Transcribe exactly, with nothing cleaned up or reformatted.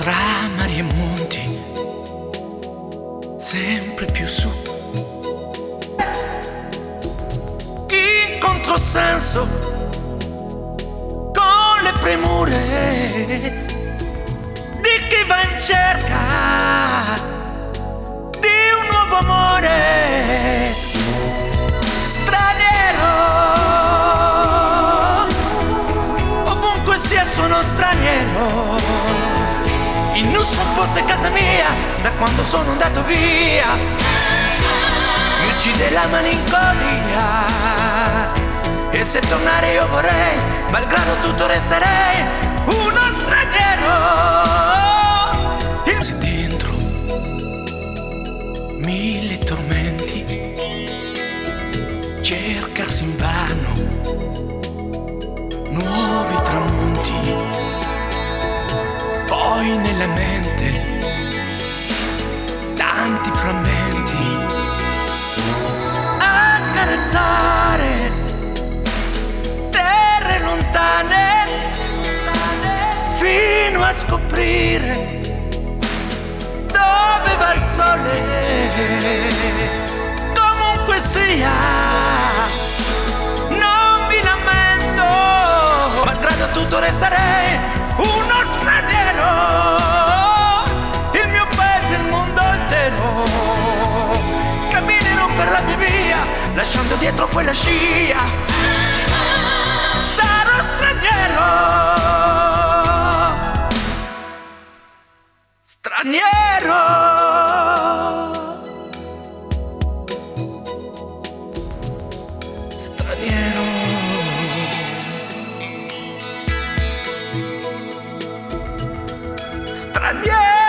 tra mari e monti, sempre più su. In controsenso con le premure di chi va in cerca di un nuovo amore. Straniero, ovunque sia sono straniero. In un posto è casa mia da quando sono andato via. Mi uccide la malinconia, e se tornare io vorrei, malgrado tutto resterei uno straniero. Il... dentro mille tormenti, cercarsi invano nuovi tramonti, poi nella mente tanti frammenti, accarezzare terre lontane fino a scoprire dove va il sole. Comunque sia, non mi lamento, malgrado tutto resterei uno straniero. Il mio paese, il mondo intero, camminerò per la mia via, lasciando dietro quella scia. Sarò straniero, straniero. Straniero. Straniero.